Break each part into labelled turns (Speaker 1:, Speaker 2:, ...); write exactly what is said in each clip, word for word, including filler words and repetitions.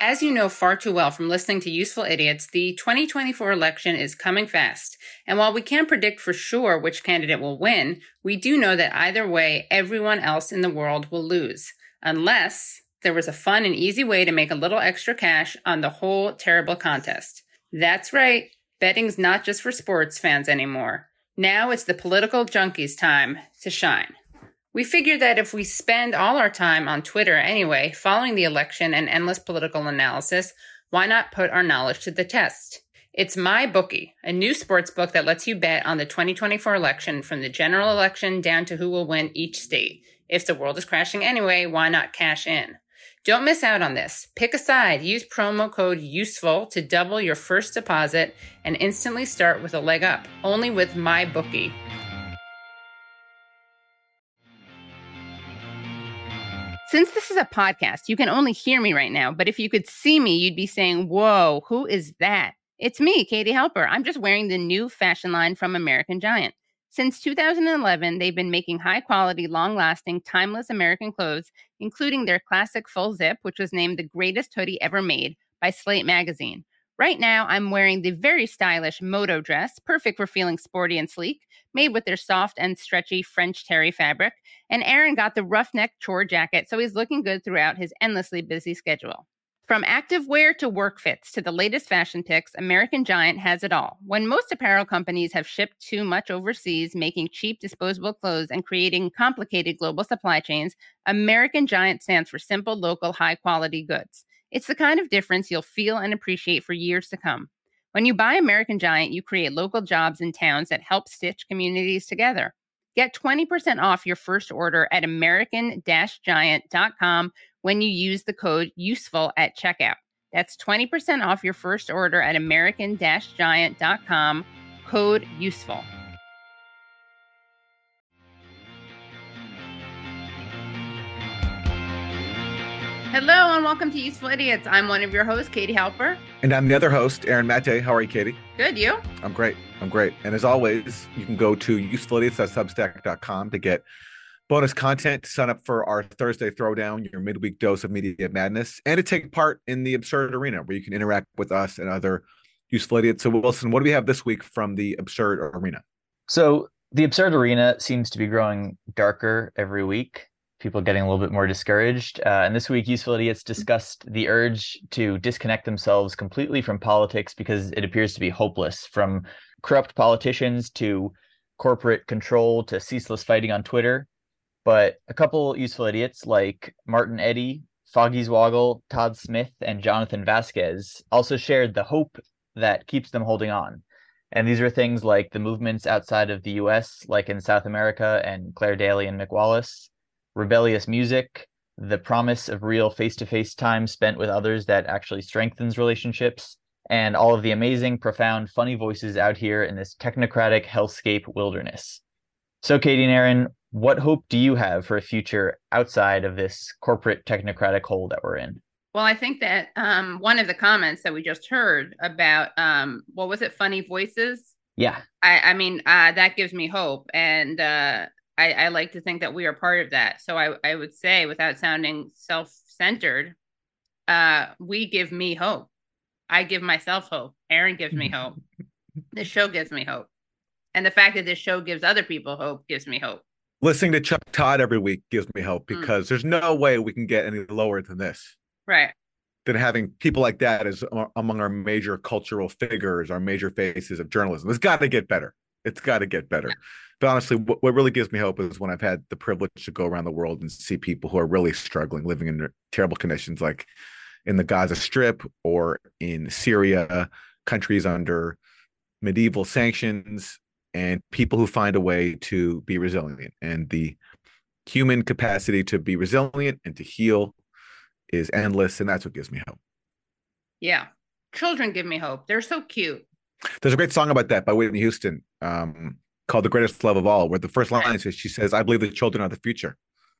Speaker 1: As you know far too well from listening to Useful Idiots, the twenty twenty-four election is coming fast. And while we can't predict for sure which candidate will win, we do know that either way, everyone else in the world will lose. Unless there was a fun and easy way to make a little extra cash on the whole terrible contest. That's right, betting's not just for sports fans anymore. Now it's the political junkies' time to shine. We figured that if we spend all our time on Twitter anyway, following the election and endless political analysis, why not put our knowledge to the test? It's MyBookie, a new sports book that lets you bet on the twenty twenty-four election from the general election down to who will win each state. If the world is crashing anyway, why not cash in? Don't miss out on this. Pick a side. Use promo code USEFUL to double your first deposit and instantly start with a leg up. Only with MyBookie. Since this is a podcast, you can only hear me right now, but if you could see me, you'd be saying, whoa, who is that? It's me, Katie Halper. I'm just wearing the new fashion line from American Giant. Since two thousand eleven, they've been making high-quality, long-lasting, timeless American clothes, including their classic full zip, which was named the greatest hoodie ever made by Slate magazine. Right now, I'm wearing the very stylish Moto dress, perfect for feeling sporty and sleek, made with their soft and stretchy French terry fabric. And Aaron got the roughneck chore jacket, so he's looking good throughout his endlessly busy schedule. From activewear to work fits to the latest fashion picks, American Giant has it all. When most apparel companies have shipped too much overseas, making cheap disposable clothes and creating complicated global supply chains, American Giant stands for simple, local, high-quality goods. It's the kind of difference you'll feel and appreciate for years to come. When you buy American Giant, you create local jobs in towns that help stitch communities together. Get twenty percent off your first order at American Giant dot com when you use the code USEFUL at checkout. That's twenty percent off your first order at American Giant dot com, code USEFUL. Hello and welcome to Useful Idiots. I'm one of your hosts, Katie Halper.
Speaker 2: And I'm the other host, Aaron Mate. How are you, Katie?
Speaker 1: Good, you?
Speaker 2: I'm great. I'm great. And as always, you can go to useful idiots dot substack dot com to get bonus content, to sign up for our Thursday Throwdown, your midweek dose of media madness, and to take part in the Absurd Arena, where you can interact with us and other Useful Idiots. So, Wilson, what do we have this week from the Absurd Arena?
Speaker 3: So the Absurd Arena seems to be growing darker every week. People getting a little bit more discouraged. Uh, and this week, Useful Idiots discussed the urge to disconnect themselves completely from politics because it appears to be hopeless, from corrupt politicians to corporate control to ceaseless fighting on Twitter. But a couple Useful Idiots like Martin Eddy, Foggy Zwoggle, Todd Smith, and Jonathan Vasquez also shared the hope that keeps them holding on. And these are things like the movements outside of the U S, like in South America and Claire Daly and Mick Wallace, rebellious music, the promise of real face-to-face time spent with others that actually strengthens relationships, and all of the amazing, profound, funny voices out here in this technocratic hellscape wilderness. So, Katie and Aaron, what hope do you have for a future outside of this corporate technocratic hole that we're in?
Speaker 1: Well, I think that um, one of the comments that we just heard about, um, what was it, funny voices?
Speaker 3: Yeah.
Speaker 1: I, I mean, uh, that gives me hope. And uh, I, I like to think that we are part of that. So I, I would say, without sounding self-centered, uh, we give me hope. I give myself hope. Aaron gives me hope. This show gives me hope. And the fact that this show gives other people hope gives me hope.
Speaker 2: Listening to Chuck Todd every week gives me hope, because mm. there's no way we can get any lower than this.
Speaker 1: Right.
Speaker 2: Than having people like that as among our major cultural figures, our major faces of journalism. It's got to get better. It's got to get better. Yeah. But honestly, what, what really gives me hope is when I've had the privilege to go around the world and see people who are really struggling, living in terrible conditions, like in the Gaza Strip or in Syria, countries under medieval sanctions, and people who find a way to be resilient. And the human capacity to be resilient and to heal is endless, and that's what gives me hope.
Speaker 1: Yeah. Children give me hope. They're so cute.
Speaker 2: There's a great song about that by Whitney Houston, um, called The Greatest Love of All, where the first line is, she says, I believe the children are the future.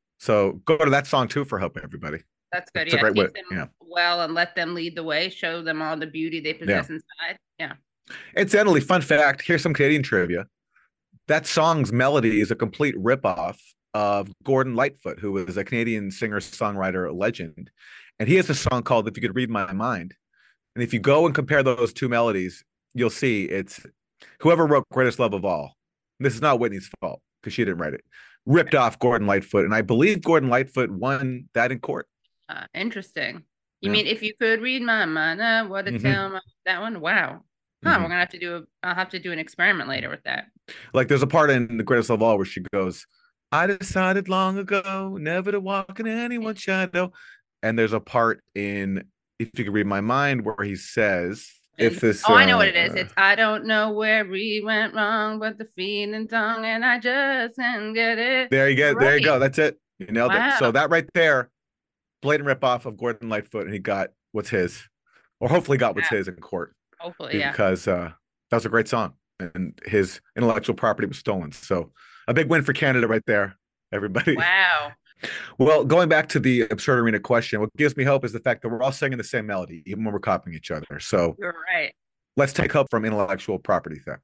Speaker 2: So go to that song too for hope, everybody.
Speaker 1: That's good.
Speaker 2: It's
Speaker 1: yeah,
Speaker 2: a great
Speaker 1: keep
Speaker 2: way.
Speaker 1: them
Speaker 2: Yeah.
Speaker 1: well and let them lead the way. Show them all the beauty they possess
Speaker 2: Yeah.
Speaker 1: inside. Yeah.
Speaker 2: Incidentally, fun fact, here's some Canadian trivia. That song's melody is a complete ripoff of Gordon Lightfoot, who was a Canadian singer-songwriter legend. And he has a song called If You Could Read My Mind. And if you go and compare those two melodies, you'll see it's whoever wrote Greatest Love of All. This is not Whitney's fault because she didn't write it. Ripped off Gordon Lightfoot. And I believe Gordon Lightfoot won that in court.
Speaker 1: Uh, interesting. You
Speaker 2: Yeah.
Speaker 1: mean If You Could Read My Mind? Uh, what to
Speaker 2: Mhm.
Speaker 1: tell my, that one? Wow. Huh,
Speaker 2: Mhm.
Speaker 1: we're gonna have to do a I'll have to do an experiment later with that.
Speaker 2: Like there's a part in The Greatest Love of All where she goes, I decided long ago never to walk in anyone's shadow. And there's a part in If You Could Read My Mind where he says, if this
Speaker 1: Oh, I know what it is.
Speaker 2: uh,
Speaker 1: It's I don't know where we went wrong, but the feeling tongue, and I just can't get it.
Speaker 2: there you go, there you go.
Speaker 1: Right.
Speaker 2: That's it. You nailed
Speaker 1: Wow.
Speaker 2: it. So that right there, blatant ripoff of Gordon Lightfoot, and he got what's his, or hopefully got what's
Speaker 1: Yeah.
Speaker 2: his in court.
Speaker 1: Hopefully, yeah.
Speaker 2: Because uh, that was a great song, and his intellectual property was stolen. So a big win for Canada right there, everybody.
Speaker 1: Wow.
Speaker 2: Well, going back to the Absurd Arena question, what gives me hope is the fact that we're all singing the same melody, even when we're copying each other. So
Speaker 1: You're right.
Speaker 2: let's take hope from intellectual property theft.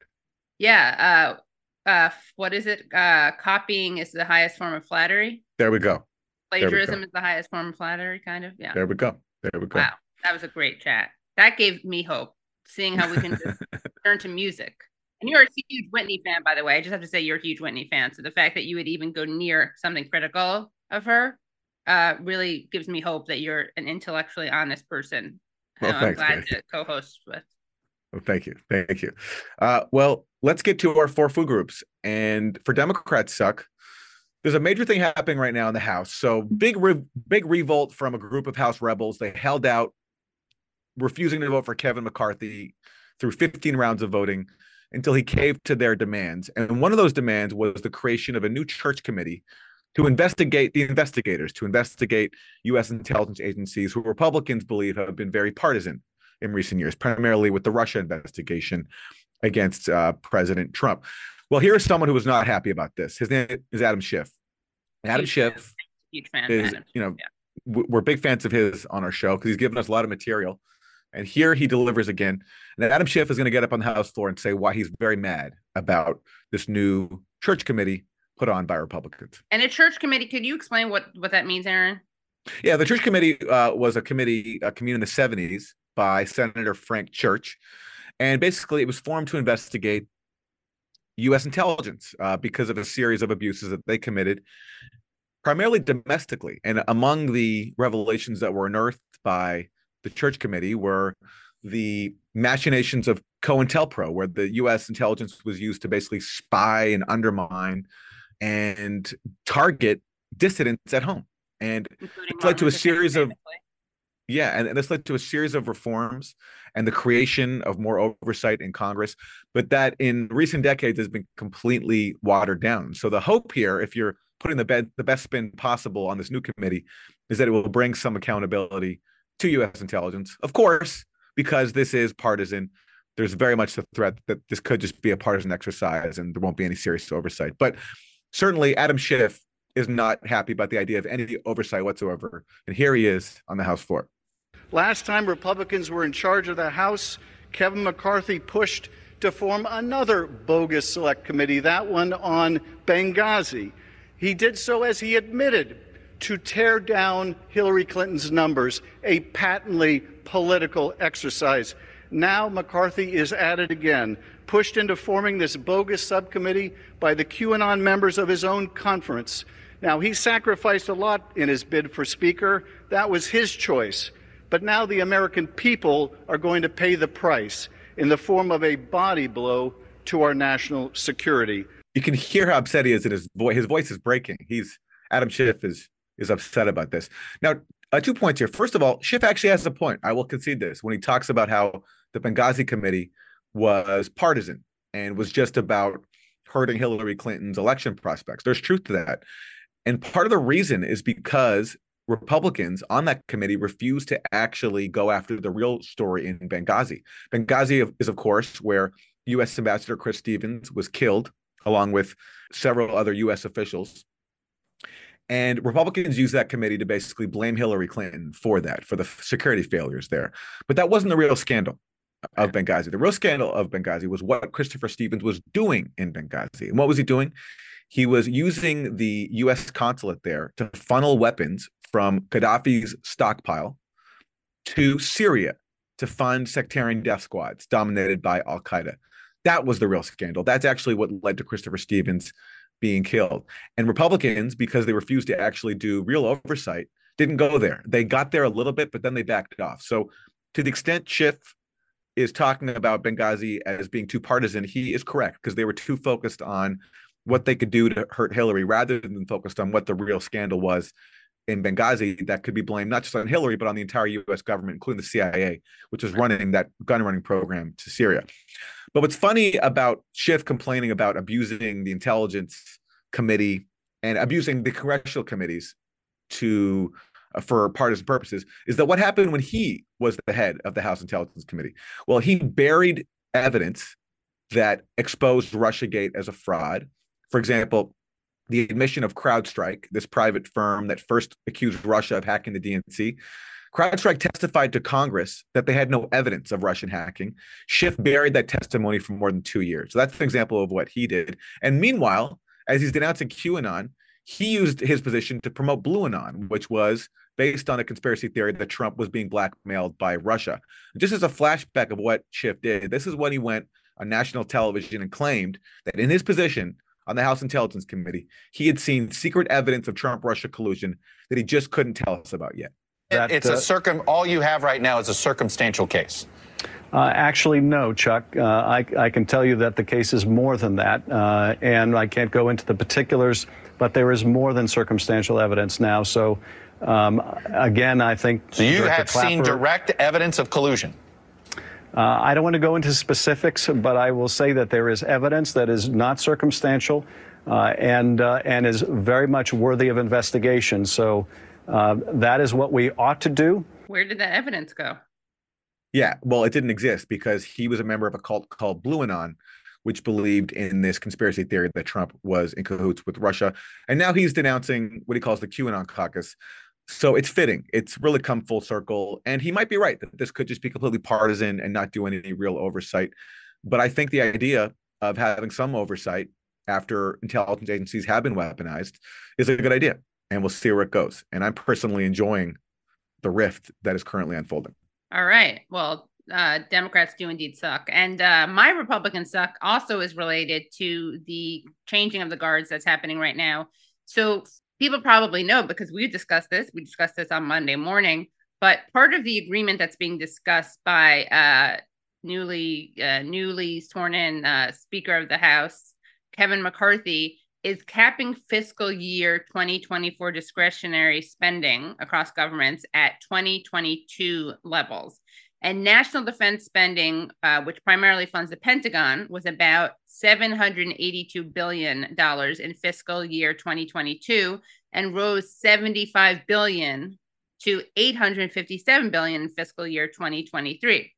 Speaker 1: Yeah. Uh, uh, what is it? Uh, copying is the highest form of flattery.
Speaker 2: There we go. There we
Speaker 1: Plagiarism
Speaker 2: go.
Speaker 1: is the highest form of flattery, kind of. Yeah.
Speaker 2: There we go. There we go.
Speaker 1: Wow. That was a great chat. That gave me hope, seeing how we can just turn to music. And you're a huge Whitney fan, by the way. I just have to say you're a huge Whitney fan. So the fact that you would even go near something critical of her uh, really gives me hope that you're an intellectually honest person.
Speaker 2: Well,
Speaker 1: Uh, I'm
Speaker 2: thanks,
Speaker 1: glad
Speaker 2: Katie.
Speaker 1: to co-host with.
Speaker 2: Well, thank you. Thank you. Uh, well, let's get to our four food groups. And for Democrats suck, there's a major thing happening right now in the House. So big, re- big revolt from a group of House rebels. They held out, refusing to vote for Kevin McCarthy through fifteen rounds of voting until he caved to their demands. And one of those demands was the creation of a new church committee to investigate the investigators, to investigate U S intelligence agencies who Republicans believe have been very partisan in recent years, primarily with the Russia investigation against uh, President Trump. Well, here is someone who was not happy about this. His name is Adam Schiff. Adam
Speaker 1: Huge
Speaker 2: Schiff
Speaker 1: fan. Huge fan.
Speaker 2: is,
Speaker 1: Adam.
Speaker 2: you know,
Speaker 1: Yeah.
Speaker 2: w- we're big fans of his on our show because he's given us a lot of material. And here he delivers again. And Adam Schiff is going to get up on the House floor and say why he's very mad about this new church committee put on by Republicans.
Speaker 1: And a church committee, could you explain what, what that means, Aaron?
Speaker 2: Yeah, the church committee uh, was a committee uh, convened in the seventies by Senator Frank Church. And basically it was formed to investigate U S intelligence uh, because of a series of abuses that they committed, primarily domestically. And among the revelations that were unearthed by the church committee were the machinations of COINTELPRO, where the U S intelligence was used to basically spy and undermine and target dissidents at home. And
Speaker 1: Including
Speaker 2: it's led to a
Speaker 1: Martin Luther King,
Speaker 2: series of
Speaker 1: famously.
Speaker 2: yeah, and, and this led to a series of reforms and the creation of more oversight in Congress, but that in recent decades has been completely watered down. So the hope here, if you're putting the, bed, the best spin possible on this new committee, is that it will bring some accountability to U S intelligence. Of course, because this is partisan, there's very much the threat that this could just be a partisan exercise and there won't be any serious oversight. But certainly Adam Schiff is not happy about the idea of any oversight whatsoever. And here he is on the House floor.
Speaker 4: Last time Republicans were in charge of the House, Kevin McCarthy pushed to form another bogus select committee, that one on Benghazi. He did so, as he admitted, to tear down Hillary Clinton's numbers, a patently political exercise. Now McCarthy is at it again, pushed into forming this bogus subcommittee by the QAnon members of his own conference. Now, he sacrificed a lot in his bid for Speaker. That was his choice. But now the American people are going to pay the price in the form of a body blow to our national security.
Speaker 2: You can hear how upset he is in his voice. His voice is breaking. He's Adam Schiff is is upset about this. Now, uh, two points here. First of all, Schiff actually has a point. I will concede this when he talks about how the Benghazi committee was partisan and was just about hurting Hillary Clinton's election prospects. There's truth to that. And part of the reason is because Republicans on that committee refused to actually go after the real story in Benghazi. Benghazi is, of course, where U S Ambassador Chris Stevens was killed, along with several other U S officials. And Republicans used that committee to basically blame Hillary Clinton for that, for the security failures there. But that wasn't the real scandal of Benghazi. The real scandal of Benghazi was what Christopher Stevens was doing in Benghazi. And what was he doing? He was using the U S consulate there to funnel weapons from Gaddafi's stockpile to Syria to fund sectarian death squads dominated by Al-Qaeda. That was the real scandal. That's actually what led to Christopher Stevens being killed. And Republicans, because they refused to actually do real oversight, didn't go there. They got there a little bit, but then they backed off. So to the extent Schiff is talking about Benghazi as being too partisan, he is correct, because they were too focused on what they could do to hurt Hillary rather than focused on what the real scandal was in Benghazi that could be blamed not just on Hillary, but on the entire U S government, including the C I A, which was running that gun running program to Syria. But what's funny about Schiff complaining about abusing the Intelligence Committee and abusing the congressional committees to uh, for partisan purposes is that what happened when he was the head of the House Intelligence Committee? Well, he buried evidence that exposed Russiagate as a fraud. For example, the admission of CrowdStrike, this private firm that first accused Russia of hacking the D N C. CrowdStrike testified to Congress that they had no evidence of Russian hacking. Schiff buried that testimony for more than two years. So that's an example of what he did. And meanwhile, as he's denouncing QAnon, he used his position to promote BlueAnon, which was based on a conspiracy theory that Trump was being blackmailed by Russia. Just as a flashback of what Schiff did, this is when he went on national television and claimed that in his position on the House Intelligence Committee, he had seen secret evidence of Trump-Russia collusion that he just couldn't tell us about yet.
Speaker 5: That, it's uh, a circum. All you have right now is a circumstantial case.
Speaker 6: Uh, actually, no, Chuck. Uh, I, I can tell you that the case is more than that, uh, and I can't go into the particulars, but there is more than circumstantial evidence now. So, um, again, I think...
Speaker 5: So you Director have Clapper, seen direct evidence of collusion?
Speaker 6: Uh, I don't want to go into specifics, but I will say that there is evidence that is not circumstantial uh, and uh, and is very much worthy of investigation. So uh, that is what we ought to do.
Speaker 1: Where did that evidence go?
Speaker 2: Yeah, well, it didn't exist because he was a member of a cult called BlueAnon, which believed in this conspiracy theory that Trump was in cahoots with Russia. And now he's denouncing what he calls the QAnon caucus. So it's fitting. It's really come full circle. And he might be right that this could just be completely partisan and not doing any real oversight. But I think the idea of having some oversight after intelligence agencies have been weaponized is a good idea. And we'll see where it goes. And I'm personally enjoying the rift that is currently unfolding.
Speaker 1: All right. Well, uh, Democrats do indeed suck. And uh, my Republican suck also is related to the changing of the guards that's happening right now. So people probably know because we discussed this. We discussed this on Monday morning. But part of the agreement that's being discussed by uh, newly uh, newly sworn in uh, Speaker of the House, Kevin McCarthy, is capping fiscal year twenty twenty-four discretionary spending across governments at twenty twenty-two levels. And national defense spending, uh, which primarily funds the Pentagon, was about seven hundred eighty-two billion dollars in fiscal year twenty twenty-two and rose seventy-five billion dollars to eight hundred fifty-seven billion dollars in fiscal year twenty twenty-three.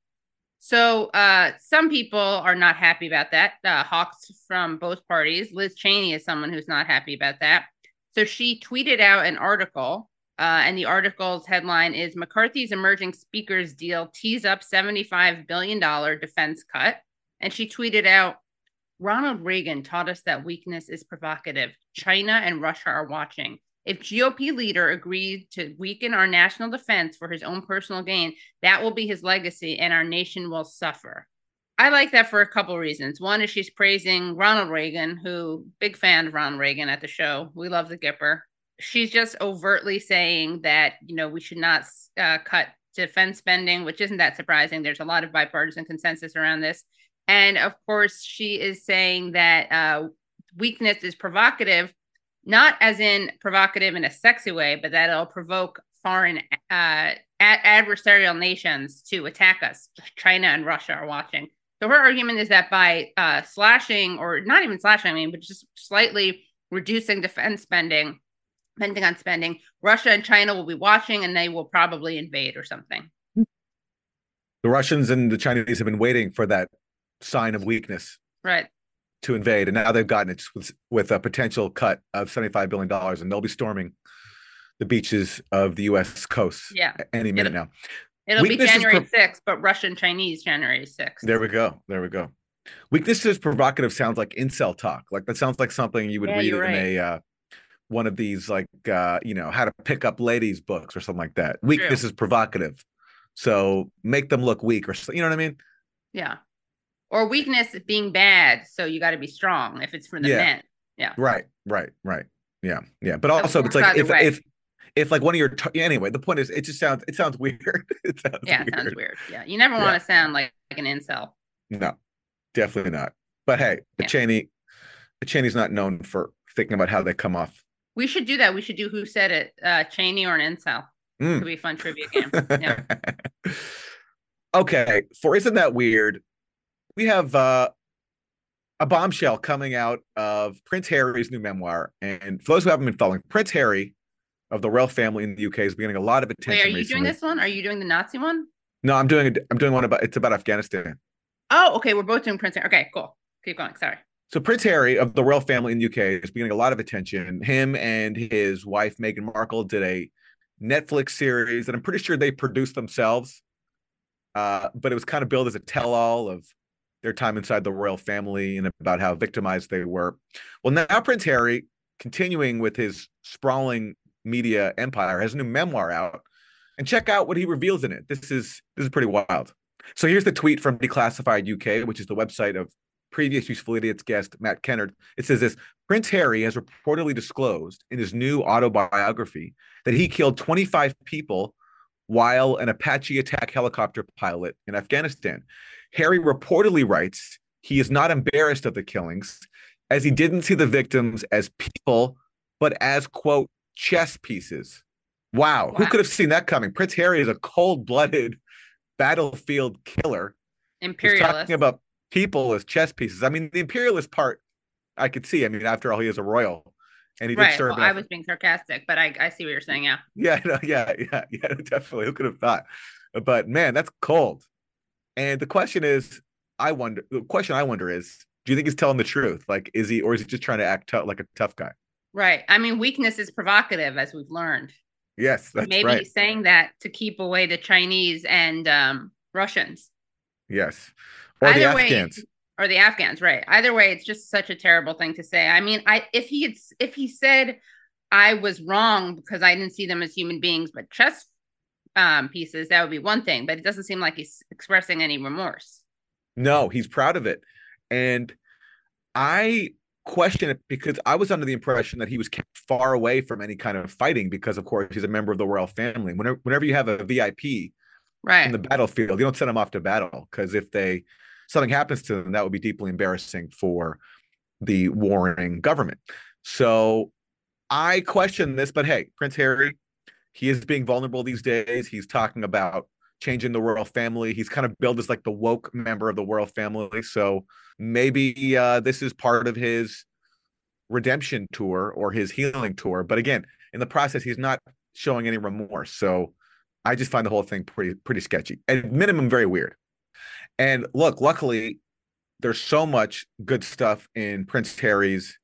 Speaker 1: So uh, some people are not happy about that. Uh, hawks from both parties. Liz Cheney is someone who's not happy about that. So she tweeted out an article, uh, and the article's headline is McCarthy's emerging speakers deal tees up seventy-five billion dollars defense cut. And she tweeted out, Ronald Reagan taught us that weakness is provocative. China and Russia are watching. If G O P leader agreed to weaken our national defense for his own personal gain, that will be his legacy and our nation will suffer. I like that for a couple of reasons. One is she's praising Ronald Reagan, who, big fan of Ronald Reagan at the show. We love the Gipper. She's just overtly saying that, you know, we should not uh, cut defense spending, which isn't that surprising. There's a lot of bipartisan consensus around this. And of course, she is saying that uh, weakness is provocative, not as in provocative in a sexy way, but that it'll provoke foreign uh, ad- adversarial nations to attack us. China and Russia are watching. So her argument is that by uh, slashing, or not even slashing, I mean, but just slightly reducing defense spending, Pentagon spending, Russia and China will be watching and they will probably invade or something.
Speaker 2: The Russians and the Chinese have been waiting for that sign of weakness.
Speaker 1: Right.
Speaker 2: To invade, and now they've gotten it with, with a potential cut of seventy-five billion dollars, and they'll be storming the beaches of the U S coast
Speaker 1: yeah.
Speaker 2: any minute
Speaker 1: it'll,
Speaker 2: now.
Speaker 1: It'll
Speaker 2: Weakness
Speaker 1: be January
Speaker 2: pro-
Speaker 1: sixth, but Russian Chinese January sixth.
Speaker 2: There we go. There we go. Weakness is provocative sounds like incel talk. Like that sounds like something you would
Speaker 1: yeah,
Speaker 2: read in
Speaker 1: right.
Speaker 2: a uh, one of these like uh, you know, how to pick up ladies books or something like that. Weakness
Speaker 1: True.
Speaker 2: is provocative. So make them look weak, or you know what I mean?
Speaker 1: Yeah. Or weakness being bad, so you got to be strong if it's for the
Speaker 2: Yeah.
Speaker 1: men. Yeah.
Speaker 2: Right, right, right. Yeah, yeah. But
Speaker 1: So
Speaker 2: also,
Speaker 1: it
Speaker 2: it's
Speaker 1: works
Speaker 2: like
Speaker 1: either
Speaker 2: if
Speaker 1: way.
Speaker 2: if if like one of your t- anyway, the point is, it just sounds it sounds weird. It sounds
Speaker 1: Yeah, it
Speaker 2: weird.
Speaker 1: sounds weird. Yeah. You never
Speaker 2: Yeah.
Speaker 1: want to sound like, like an incel.
Speaker 2: No, definitely not. But hey, the
Speaker 1: Yeah.
Speaker 2: Cheney, the Cheney's not known for thinking about how they come off.
Speaker 1: We should do that. We should do Who Said It, uh, Cheney or an incel.
Speaker 2: Mm.
Speaker 1: Could be a fun trivia game. Yeah.
Speaker 2: Okay, for Isn't That Weird? We have uh, a bombshell coming out of Prince Harry's new memoir. And for those who haven't been following, Prince Harry of the royal family in the U K is getting a lot of attention.
Speaker 1: Wait, are you
Speaker 2: recently.
Speaker 1: doing this one? Are you doing the Nazi one?
Speaker 2: No, I'm doing I'm doing one about it's about Afghanistan.
Speaker 1: Oh, okay. We're both doing Prince Harry. Okay, cool. Keep going. Sorry.
Speaker 2: So Prince Harry of the royal family in the U K is getting a lot of attention. Him and his wife Meghan Markle did a Netflix series that I'm pretty sure they produced themselves. Uh, but it was kind of billed as a tell-all of their time inside the royal family and about how victimized they were. Well, now Prince Harry, continuing with his sprawling media empire, has a new memoir out. And check out what he reveals in it. This is this is pretty wild. So here's the tweet from Declassified U K, which is the website of previous Useful Idiots guest Matt Kennard. It says this: Prince Harry has reportedly disclosed in his new autobiography that he killed twenty-five people while an Apache attack helicopter pilot in Afghanistan. Harry reportedly writes he is not embarrassed of the killings, as he didn't see the victims as people, but as, quote, chess pieces. Wow. wow. Who could have seen that coming? Prince Harry is a cold-blooded battlefield killer.
Speaker 1: Imperialist.
Speaker 2: He's talking about people as chess pieces. I mean, the imperialist part, I could see. I mean, after all, he is a royal. And he did
Speaker 1: right.
Speaker 2: serve.
Speaker 1: Well, I was being sarcastic, but I, I see what you're saying. Yeah.
Speaker 2: Yeah. No, yeah. Yeah. Yeah. Definitely. Who could have thought? But man, that's cold. And the question is, I wonder. The question I wonder is, do you think he's telling the truth? Like, is he, or is he just trying to act t- like a tough guy?
Speaker 1: Right. I mean, weakness is provocative, as we've learned.
Speaker 2: Yes, that's
Speaker 1: Maybe
Speaker 2: right.
Speaker 1: he's saying that to keep away the Chinese and um, Russians.
Speaker 2: Yes. Or
Speaker 1: Either
Speaker 2: the
Speaker 1: way,
Speaker 2: Afghans.
Speaker 1: Or the Afghans, right. Either way, it's just such a terrible thing to say. I mean, I if he had if he said I was wrong because I didn't see them as human beings, but chess um, pieces, that would be one thing. But it doesn't seem like he's expressing any remorse.
Speaker 2: No, he's proud of it. And I question it because I was under the impression that he was kept far away from any kind of fighting because, of course, he's a member of the royal family. Whenever, whenever you have a V I P
Speaker 1: right.
Speaker 2: in the battlefield, you don't send them off to battle because if they something happens to them, that would be deeply embarrassing for the warring government. So I question this, but hey, Prince Harry, he is being vulnerable these days. He's talking about changing the royal family. He's kind of billed as like the woke member of the royal family. So maybe uh, this is part of his redemption tour or his healing tour. But again, in the process, he's not showing any remorse. So I just find the whole thing pretty, pretty sketchy. At minimum, very weird. And look, luckily, there's so much good stuff in Prince Harry's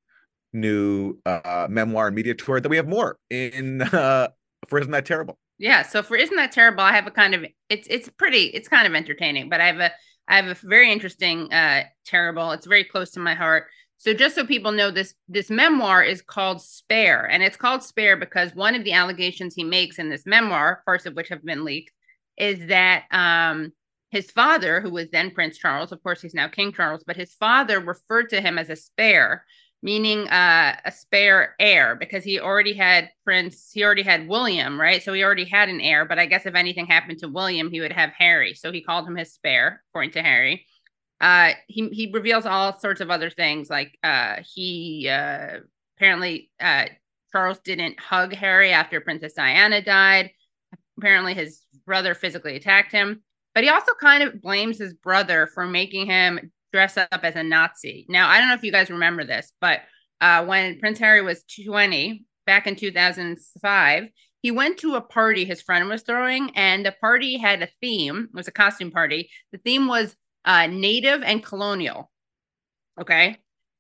Speaker 2: new uh, memoir and media tour that we have more in uh, for Isn't That Terrible?
Speaker 1: Yeah. So for Isn't That Terrible? I have a kind of it's it's pretty it's kind of entertaining, but I have a I have a very interesting uh, terrible. It's very close to my heart. So just so people know, this this memoir is called Spare, and it's called Spare because one of the allegations he makes in this memoir, parts of which have been leaked, is that um, his father, who was then Prince Charles, of course, he's now King Charles, but his father referred to him as a spare, meaning uh, a spare heir, because he already had Prince, he already had William, right? So he already had an heir, but I guess if anything happened to William, he would have Harry. So he called him his spare, according to Harry. Uh, he, he reveals all sorts of other things, like uh, he uh, apparently, uh, Charles didn't hug Harry after Princess Diana died. Apparently his brother physically attacked him. But he also kind of blames his brother for making him dress up as a Nazi. Now, I don't know if you guys remember this, but uh, when Prince Harry was twenty, back in two thousand five, he went to a party his friend was throwing, and the party had a theme. It was a costume party. The theme was uh, native and colonial. Okay.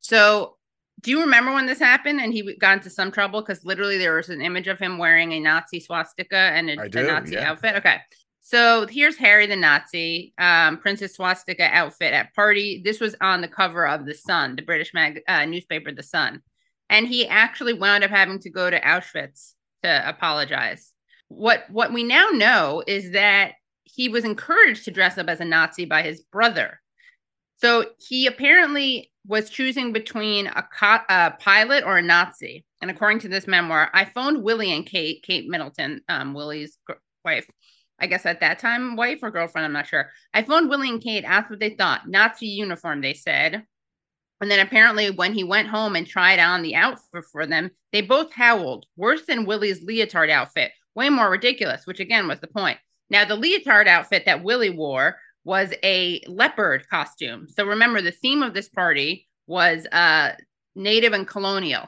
Speaker 1: So do you remember when this happened and he got into some trouble? Because literally there was an image of him wearing a Nazi swastika and a,
Speaker 2: do,
Speaker 1: a Nazi
Speaker 2: yeah.
Speaker 1: outfit. Okay. So here's Harry the Nazi, um, Princess Swastika outfit at party. This was on the cover of The Sun, the British mag- uh, newspaper, The Sun. And he actually wound up having to go to Auschwitz to apologize. What what we now know is that he was encouraged to dress up as a Nazi by his brother. So he apparently was choosing between a, co- a pilot or a Nazi. And according to this memoir, I phoned Willie and Kate, Kate Middleton, um, Willie's gr- wife, I guess at that time, wife or girlfriend, I'm not sure. I phoned Willie and Kate, asked what they thought. Nazi uniform, they said. And then apparently when he went home and tried on the outfit for them, they both howled, worse than Willie's leotard outfit, way more ridiculous, which again was the point. Now, the leotard outfit that Willie wore was a leopard costume. So remember, the theme of this party was uh, native and colonial.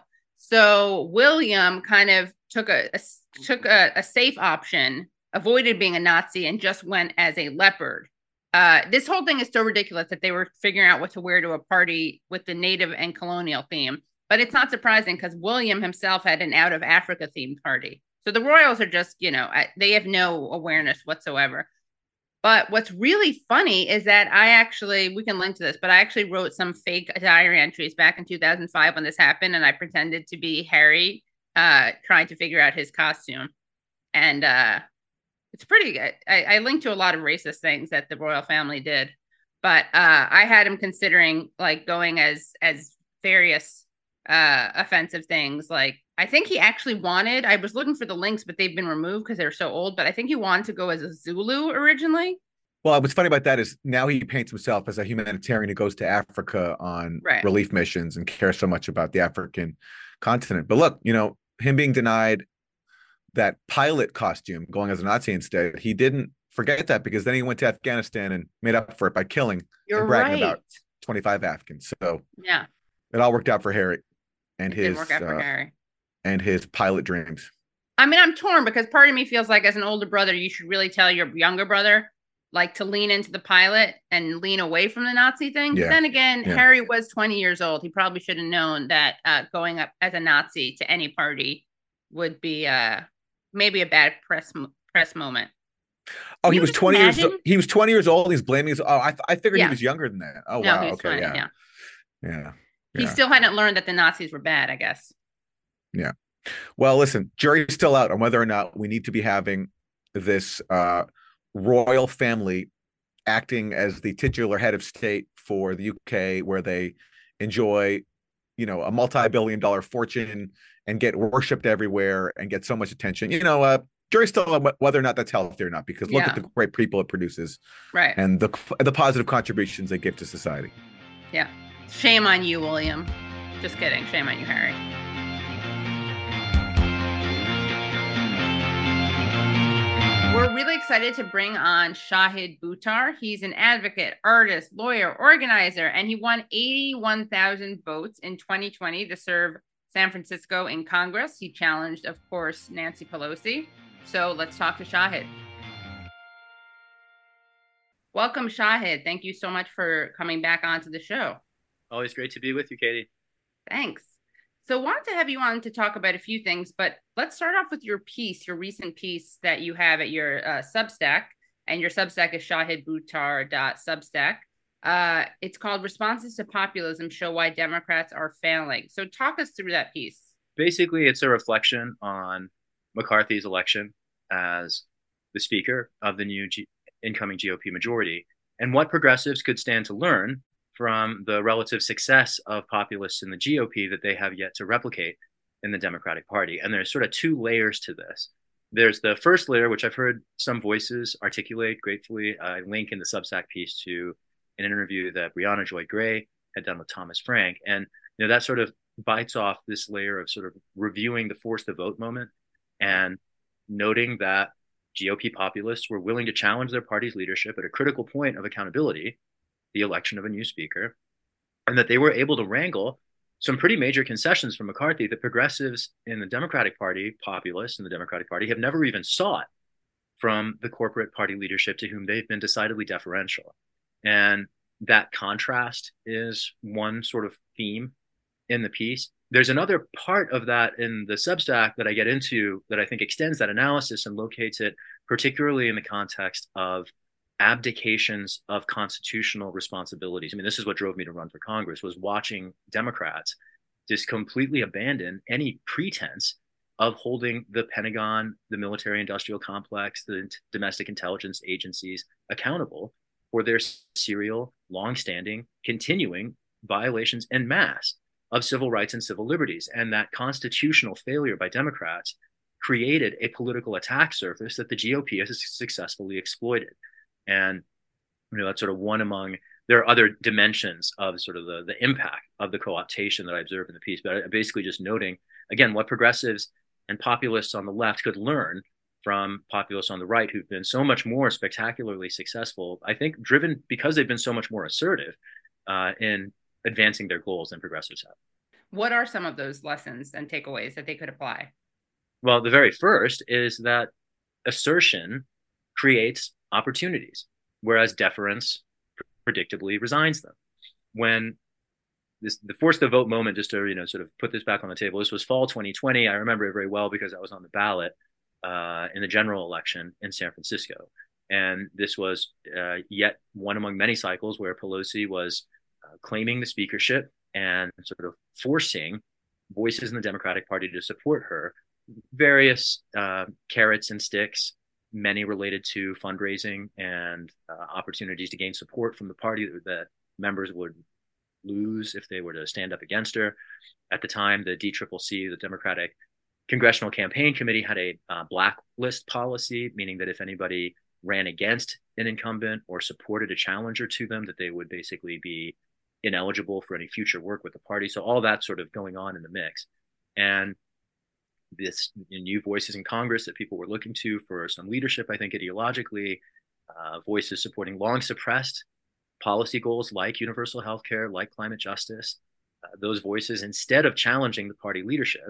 Speaker 1: So William kind of took a, a took a, a safe option, avoided being a Nazi, and just went as a leopard. Uh, this whole thing is so ridiculous that they were figuring out what to wear to a party with the native and colonial theme. But it's not surprising because William himself had an out of Africa themed party. So the royals are just, you know, they have no awareness whatsoever. But what's really funny is that I actually, we can link to this, but I actually wrote some fake diary entries back in two thousand five when this happened. And I pretended to be Harry uh, trying to figure out his costume. And uh, it's pretty good. I, I linked to a lot of racist things that the royal family did. But uh, I had him considering like going as, as various uh, offensive things. Like, I think he actually wanted, I was looking for the links, but they've been removed because they're so old. But I think he wanted to go as a Zulu originally.
Speaker 2: Well, what's funny about that is now he paints himself as a humanitarian who goes to Africa on
Speaker 1: right.
Speaker 2: relief missions and cares so much about the African continent. But look, you know, him being denied that pilot costume, going as a Nazi instead, he didn't forget that because then he went to Afghanistan and made up for it by killing
Speaker 1: You're
Speaker 2: and bragging
Speaker 1: right.
Speaker 2: about twenty-five Afghans. So
Speaker 1: yeah,
Speaker 2: it all worked out for Harry and
Speaker 1: it
Speaker 2: his
Speaker 1: did work out for
Speaker 2: uh,
Speaker 1: Harry.
Speaker 2: and his pilot dreams.
Speaker 1: I mean, I'm torn because part of me feels like as an older brother, you should really tell your younger brother like to lean into the pilot and lean away from the Nazi thing.
Speaker 2: Yeah.
Speaker 1: But then again,
Speaker 2: Yeah.
Speaker 1: Harry was twenty years old. He probably should have known that uh, going up as a Nazi to any party would be uh, maybe a bad press press moment.
Speaker 2: Oh,
Speaker 1: Can
Speaker 2: he
Speaker 1: you
Speaker 2: was
Speaker 1: just
Speaker 2: twenty
Speaker 1: imagine?
Speaker 2: years. He was twenty years old. He's blaming his. Oh, I, I figured
Speaker 1: Yeah.
Speaker 2: he was younger than that. Oh,
Speaker 1: No,
Speaker 2: wow.
Speaker 1: he was
Speaker 2: Okay,
Speaker 1: twenty,
Speaker 2: yeah.
Speaker 1: yeah.
Speaker 2: yeah,
Speaker 1: He
Speaker 2: yeah.
Speaker 1: still hadn't learned that the Nazis were bad, I guess.
Speaker 2: Yeah. Well, listen, jury's still out on whether or not we need to be having this uh, royal family acting as the titular head of state for the U K, where they enjoy, you know, a multi-billion dollar fortune and get worshipped everywhere and get so much attention. You know, uh, jury's still on whether or not that's healthy or not, because look
Speaker 1: Yeah.
Speaker 2: at the great people it produces,
Speaker 1: Right.
Speaker 2: and the the positive contributions they give to society.
Speaker 1: Yeah. Shame on you, William. Just kidding. Shame on you, Harry. We're really excited to bring on Shahid Buttar. He's an advocate, artist, lawyer, organizer, and he won eighty-one thousand votes in twenty twenty to serve San Francisco in Congress. He challenged, of course, Nancy Pelosi. So let's talk to Shahid. Welcome, Shahid. Thank you so much for coming back onto the show.
Speaker 7: Always great to be with you, Katie.
Speaker 1: Thanks. So wanted to have you on to talk about a few things, but let's start off with your piece, your recent piece that you have at your uh, Substack, and your Substack is shahid buttar dot substack. Uh, it's called Responses to Populism Show Why Democrats Are Failing. So talk us through that piece.
Speaker 7: Basically, it's a reflection on McCarthy's election as the speaker of the new G- incoming G O P majority, and what progressives could stand to learn from the relative success of populists in the G O P that they have yet to replicate in the Democratic Party. And there's sort of two layers to this. There's the first layer, which I've heard some voices articulate gratefully. I link in the Substack piece to an interview that Brianna Joy Gray had done with Thomas Frank. And you know that sort of bites off this layer of sort of reviewing the force the vote moment and noting that G O P populists were willing to challenge their party's leadership at a critical point of accountability, the election of a new speaker, and that they were able to wrangle some pretty major concessions from McCarthy that progressives in the Democratic Party, populists in the Democratic Party, have never even sought from the corporate party leadership to whom they've been decidedly deferential. And that contrast is one sort of theme in the piece. There's another part of that in the Substack that I get into that I think extends that analysis and locates it particularly in the context of abdications of constitutional responsibilities. I mean, this is what drove me to run for Congress, was watching Democrats just completely abandon any pretense of holding the Pentagon, the military industrial complex, the domestic intelligence agencies accountable for their serial, long-standing, continuing violations en masse of civil rights and civil liberties. And that constitutional failure by Democrats created a political attack surface that the G O P has successfully exploited. And you know, that's sort of one among, there are other dimensions of sort of the, the impact of the co-optation that I observed in the piece, but basically just noting, again, what progressives and populists on the left could learn from populists on the right who've been so much more spectacularly successful, I think driven because they've been so much more assertive uh, in advancing their goals than progressives have.
Speaker 1: What are some of those lessons and takeaways that they could apply?
Speaker 7: Well, the very first is that assertion creates opportunities, whereas deference predictably resigns them. When this, the force the vote moment, just to, you know, sort of put this back on the table, this was fall twenty twenty. I remember it very well because I was on the ballot uh, in the general election in San Francisco. And this was uh, yet one among many cycles where Pelosi was uh, claiming the speakership and sort of forcing voices in the Democratic Party to support her. Various uh, carrots and sticks, many related to fundraising and uh, opportunities to gain support from the party that members would lose if they were to stand up against her. At the time, the D C C C, the Democratic Congressional Campaign Committee, had a uh, blacklist policy, meaning that if anybody ran against an incumbent or supported a challenger to them, that they would basically be ineligible for any future work with the party. So all that sort of going on in the mix. And this new voices in Congress that people were looking to for some leadership, I think ideologically, uh, voices supporting long suppressed policy goals like universal health care, like climate justice, uh, those voices, instead of challenging the party leadership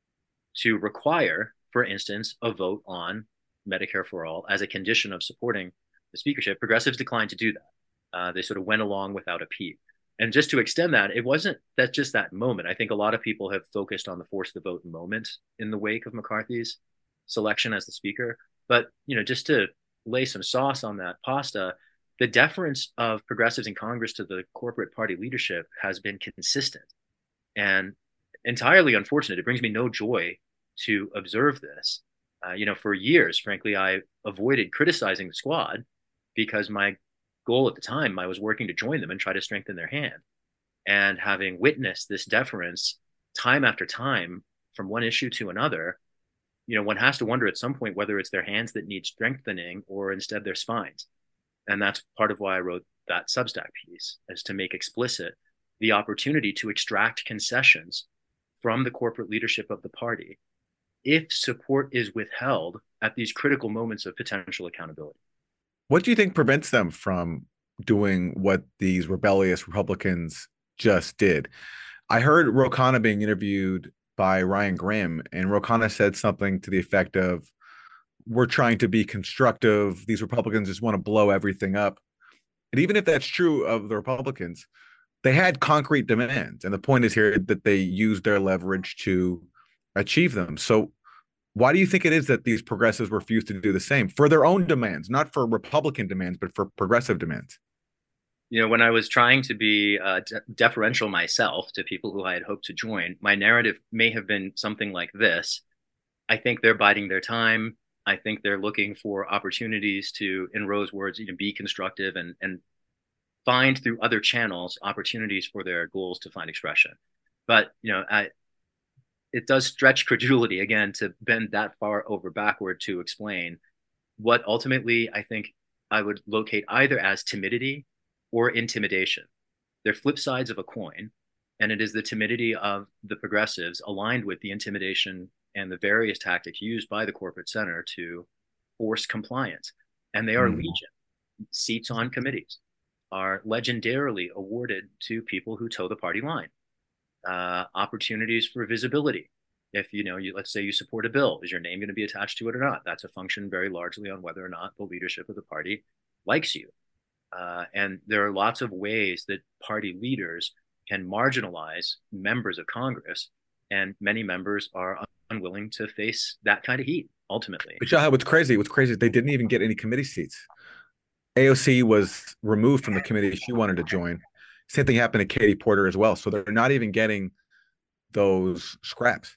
Speaker 7: to require, for instance, a vote on Medicare for all as a condition of supporting the speakership, progressives declined to do that. Uh, they sort of went along without a peep. And just to extend that, it wasn't that just that moment. I think a lot of people have focused on the force the vote moment in the wake of McCarthy's selection as the speaker. But, you know, just to lay some sauce on that pasta, the deference of progressives in Congress to the corporate party leadership has been consistent and entirely unfortunate. It brings me no joy to observe this. Uh, you know, for years, frankly, I avoided criticizing the squad because my goal at the time, I was working to join them and try to strengthen their hand. And having witnessed this deference time after time from one issue to another, you know, one has to wonder at some point whether it's their hands that need strengthening or instead their spines. And that's part of why I wrote that Substack piece, is to make explicit the opportunity to extract concessions from the corporate leadership of the party if support is withheld at these critical moments of potential accountability.
Speaker 2: What do you think prevents them from doing what these rebellious Republicans just did? I heard Ro Khanna being interviewed by Ryan Grim, and Ro Khanna said something to the effect of, we're trying to be constructive. These Republicans just want to blow everything up. And even if that's true of the Republicans, they had concrete demands. And the point is here that they used their leverage to achieve them. So why do you think it is that these progressives refuse to do the same for their own demands, not for Republican demands, but for progressive demands?
Speaker 7: You know, when I was trying to be uh, de- deferential myself to people who I had hoped to join, my narrative may have been something like this. I think they're biding their time. I think they're looking for opportunities to, in Ro's words, you know, be constructive and, and find through other channels opportunities for their goals to find expression. But, you know, I, it does stretch credulity, again, to bend that far over backward to explain what ultimately I think I would locate either as timidity or intimidation. They're flip sides of a coin, and it is the timidity of the progressives aligned with the intimidation and the various tactics used by the corporate center to force compliance. And they are mm. legion. Seats on committees are legendarily awarded to people who toe the party line. Uh, opportunities for visibility. If, you know, you, let's say you support a bill, is your name going to be attached to it or not? That's a function very largely on whether or not the leadership of the party likes you. Uh, and there are lots of ways that party leaders can marginalize members of Congress, and many members are unwilling to face that kind of heat, ultimately.
Speaker 2: But Shahid, what's crazy, what's crazy is they didn't even get any committee seats. A O C was removed from the committee she wanted to join. Same thing happened to Katie Porter as well. So they're not even getting those scraps.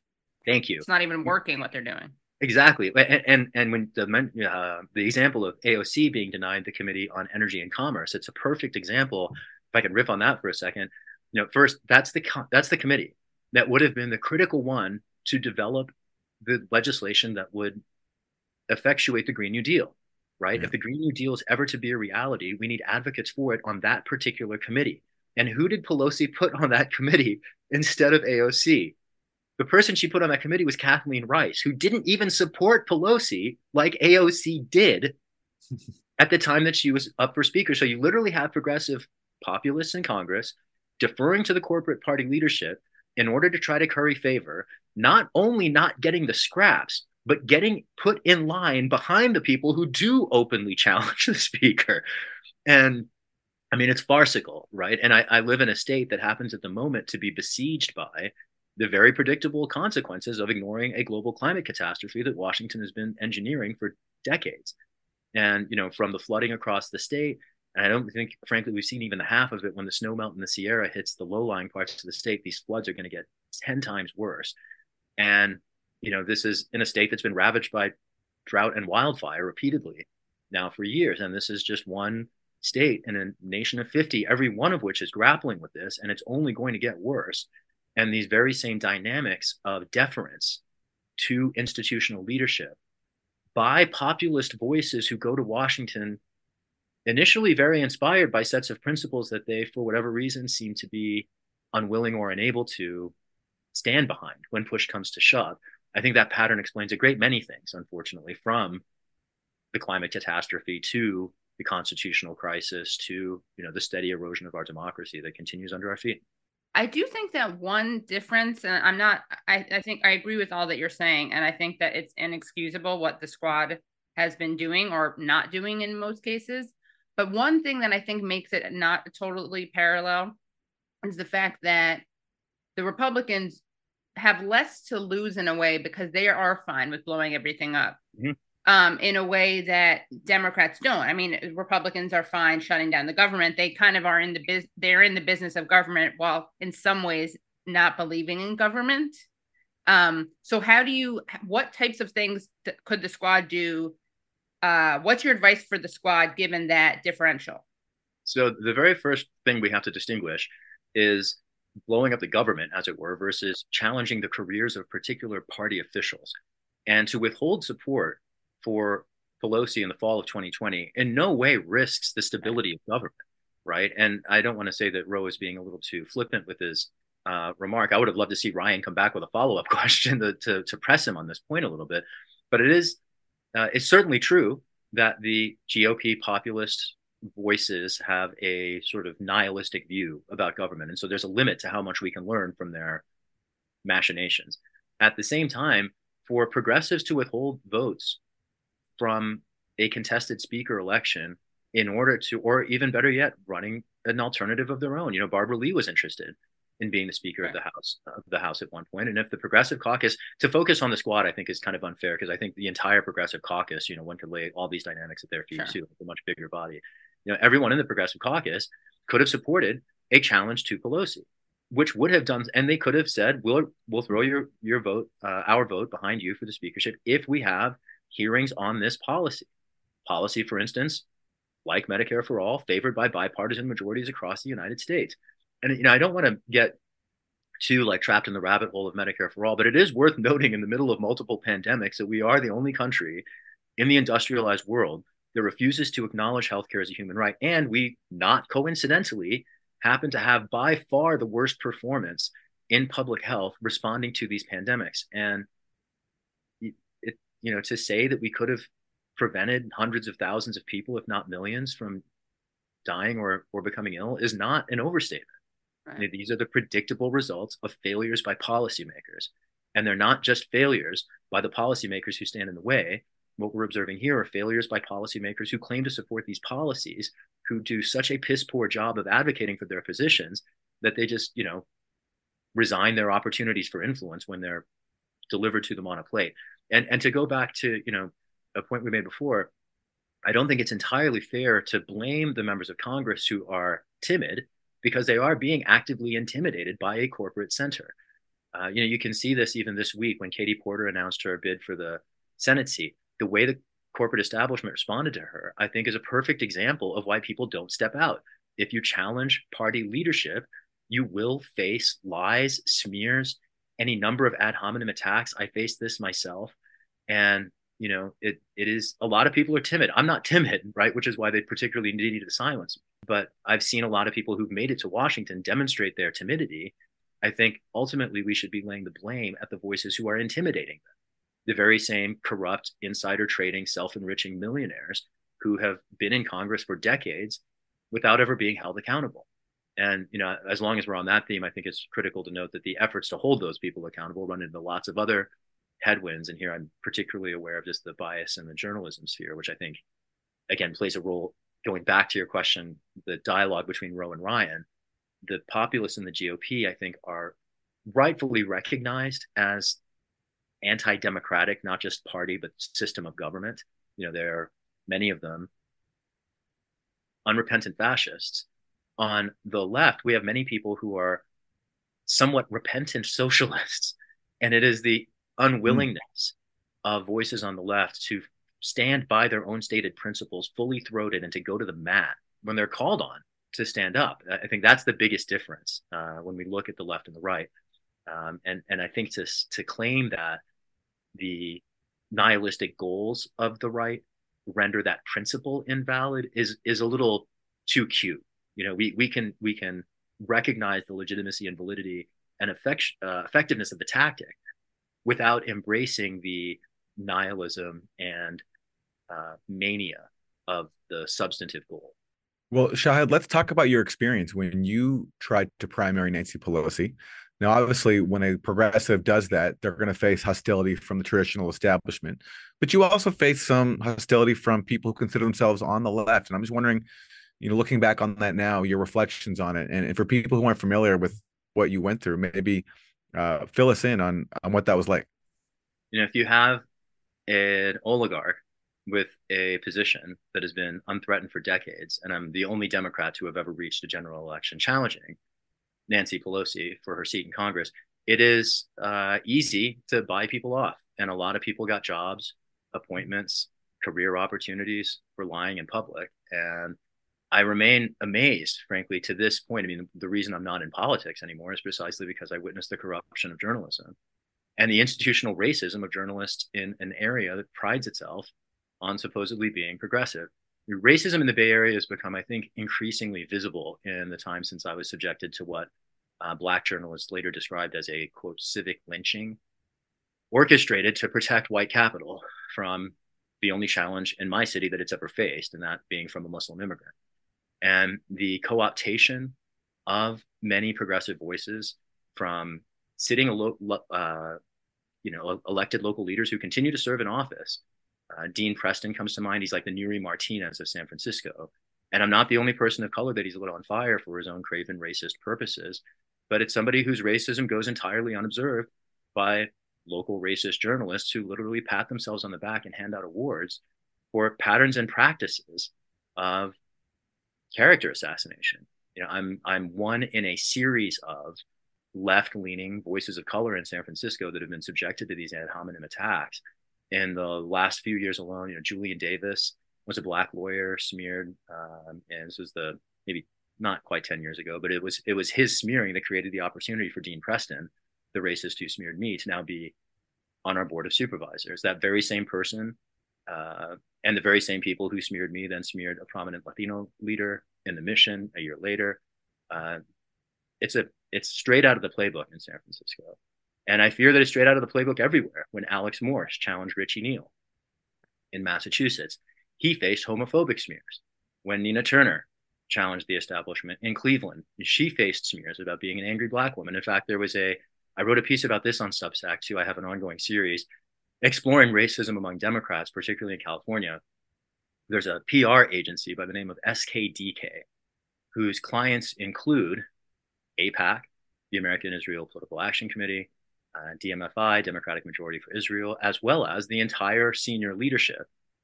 Speaker 7: Thank you.
Speaker 1: It's not even working what they're doing.
Speaker 7: Exactly. And and, and when the uh, the example of A O C being denied the Committee on Energy and Commerce, it's a perfect example. If I could riff on that for a second, you know, first that's the that's the committee that would have been the critical one to develop the legislation that would effectuate the Green New Deal, right? Yeah. If the Green New Deal is ever to be a reality, we need advocates for it on that particular committee. And who did Pelosi put on that committee instead of A O C? The person she put on that committee was Kathleen Rice, who didn't even support Pelosi like A O C did at the time that she was up for speaker. So you literally have progressive populists in Congress deferring to the corporate party leadership in order to try to curry favor, not only not getting the scraps, but getting put in line behind the people who do openly challenge the speaker. And I mean, it's farcical, right? And I, I live in a state that happens at the moment to be besieged by the very predictable consequences of ignoring a global climate catastrophe that Washington has been engineering for decades. And, you know, from the flooding across the state, and I don't think, frankly, we've seen even the half of it when the snowmelt in the Sierra hits the low-lying parts of the state, these floods are going to get ten times worse. And, you know, this is in a state that's been ravaged by drought and wildfire repeatedly now for years. And this is just one state in a nation of fifty, every one of which is grappling with this, and it's only going to get worse. And these very same dynamics of deference to institutional leadership by populist voices who go to Washington initially very inspired by sets of principles that they, for whatever reason, seem to be unwilling or unable to stand behind when push comes to shove. I think that pattern explains a great many things, unfortunately, from the climate catastrophe to the constitutional crisis to, you know, the steady erosion of our democracy that continues under our feet.
Speaker 1: I do think that one difference, and I'm not, I, I think I agree with all that you're saying. And I think that it's inexcusable what the squad has been doing or not doing in most cases. But one thing that I think makes it not totally parallel is the fact that the Republicans have less to lose in a way because they are fine with blowing everything up. Mm-hmm. Um, in a way that Democrats don't. I mean, Republicans are fine shutting down the government. They kind of are in the biz- they're in the business of government while in some ways not believing in government. Um, so how do you, what types of things th- could the squad do? Uh, what's your advice for the squad given that differential?
Speaker 7: So the very first thing we have to distinguish is blowing up the government, as it were, versus challenging the careers of particular party officials. And to withhold support for Pelosi in the fall of twenty twenty in no way risks the stability of government, right? And I don't want to say that Roe is being a little too flippant with his uh, remark. I would have loved to see Ryan come back with a follow-up question to, to, to press him on this point a little bit. But it is, uh, it's certainly true that the G O P populist voices have a sort of nihilistic view about government. And so there's a limit to how much we can learn from their machinations. At the same time, for progressives to withhold votes from a contested speaker election in order to, or even better yet, running an alternative of their own. You know, Barbara Lee was interested in being the Speaker right. of the House, of the House at one point. And if the Progressive Caucus, to focus on the squad, I think is kind of unfair because I think the entire Progressive Caucus, you know, one could lay all these dynamics at their feet sure. too, with a much bigger body. You know, everyone in the Progressive Caucus could have supported a challenge to Pelosi, which would have done, and they could have said, we'll, we'll throw your, your vote, uh, our vote behind you for the speakership if we have hearings on this policy. Policy, for instance, like Medicare for All, favored by bipartisan majorities across the United States. And, you know, I don't want to get too like trapped in the rabbit hole of Medicare for All, but it is worth noting in the middle of multiple pandemics that we are the only country in the industrialized world that refuses to acknowledge healthcare as a human right. And we, not coincidentally, happen to have by far the worst performance in public health responding to these pandemics. And you know, to say that we could have prevented hundreds of thousands of people, if not millions, from dying or, or becoming ill is not an overstatement. Right. You know, these are the predictable results of failures by policymakers. And they're not just failures by the policymakers who stand in the way. What we're observing here are failures by policymakers who claim to support these policies, who do such a piss poor job of advocating for their positions that they just, you know, resign their opportunities for influence when they're delivered to them on a plate. And and to go back to, you know, a point we made before, I don't think it's entirely fair to blame the members of Congress who are timid because they are being actively intimidated by a corporate center. Uh, you know, you can see this even this week when Katie Porter announced her bid for the Senate seat. The way the corporate establishment responded to her, I think, is a perfect example of why people don't step out. If you challenge party leadership, you will face lies, smears, any number of ad hominem attacks. I faced this myself. And, you know, it it is, a lot of people are timid. I'm not timid, right? Which is why they particularly needed to silence me. But I've seen a lot of people who've made it to Washington demonstrate their timidity. I think ultimately we should be laying the blame at the voices who are intimidating them. The very same corrupt, insider trading, self-enriching millionaires who have been in Congress for decades without ever being held accountable. And, you know, as long as we're on that theme, I think it's critical to note that the efforts to hold those people accountable run into lots of other headwinds. And here I'm particularly aware of just the bias in the journalism sphere, which I think, again, plays a role. Going back to your question, the dialogue between Roe and Ryan, the populists in the G O P, I think, are rightfully recognized as anti-democratic, not just party, but system of government. You know, there are many of them unrepentant fascists. On the left, we have many people who are somewhat repentant socialists. And it is the unwillingness mm. of voices on the left to stand by their own stated principles, fully throated, and to go to the mat when they're called on to stand up. I think that's the biggest difference uh, when we look at the left and the right. Um, and, and I think to, to claim that the nihilistic goals of the right render that principle invalid is, is a little too cute. You know, we, we can, we can recognize the legitimacy and validity and effect, uh, effectiveness of the tactic without embracing the nihilism and uh, mania of the substantive goal.
Speaker 2: Well, Shahid, let's talk about your experience when you tried to primary Nancy Pelosi. Now, obviously, when a progressive does that, they're going to face hostility from the traditional establishment. But you also face some hostility from people who consider themselves on the left. And I'm just wondering, you know, looking back on that now, your reflections on it. And, and for people who aren't familiar with what you went through, maybe uh, fill us in on, on what that was like.
Speaker 7: You know, if you have an oligarch with a position that has been unthreatened for decades, and I'm the only Democrat to have ever reached a general election challenging Nancy Pelosi for her seat in Congress, it is uh, easy to buy people off. And a lot of people got jobs, appointments, career opportunities for lying in public. And I remain amazed, frankly, to this point. I mean, the reason I'm not in politics anymore is precisely because I witnessed the corruption of journalism and the institutional racism of journalists in an area that prides itself on supposedly being progressive. Racism in the Bay Area has become, I think, increasingly visible in the time since I was subjected to what uh, Black journalists later described as a, quote, civic lynching, orchestrated to protect white capital from the only challenge in my city that it's ever faced, and that being from a Muslim immigrant. And the co-optation of many progressive voices from sitting, uh, you know, elected local leaders who continue to serve in office. Uh, Dean Preston comes to mind. He's like the Nuri Martinez of San Francisco. And I'm not the only person of color that he's lit on fire for his own craven racist purposes, but it's somebody whose racism goes entirely unobserved by local racist journalists who literally pat themselves on the back and hand out awards for patterns and practices of character assassination. You know, I'm I'm one in a series of left-leaning voices of color in San Francisco that have been subjected to these ad hominem attacks. In the last few years alone, you know, Julian Davis was a Black lawyer smeared, um, and this was the maybe not quite ten years ago, but it was it was his smearing that created the opportunity for Dean Preston, the racist who smeared me, to now be on our board of supervisors. That very same person uh, and the very same people who smeared me then smeared a prominent Latino leader in the Mission a year later. Uh, it's a it's straight out of the playbook in San Francisco. And I fear that it's straight out of the playbook everywhere. When Alex Morse challenged Richie Neal in Massachusetts, he faced homophobic smears. When Nina Turner challenged the establishment in Cleveland, she faced smears about being an angry Black woman. In fact, there was a, I wrote a piece about this on Substack too. I have an ongoing series exploring racism among Democrats, particularly in California. There's a P R agency by the name of S K D K, whose clients include AIPAC, the American Israel Political Action Committee, Uh, D M F I, Democratic Majority for Israel, as well as the entire senior leadership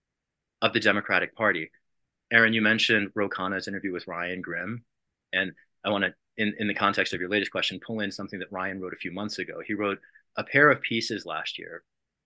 Speaker 7: of the Democratic Party. Aaron, you mentioned Ro Khanna's interview with Ryan Grim, and I want to in, in the context of your latest question, pull in something that Ryan wrote a few months ago. He wrote a pair of pieces last year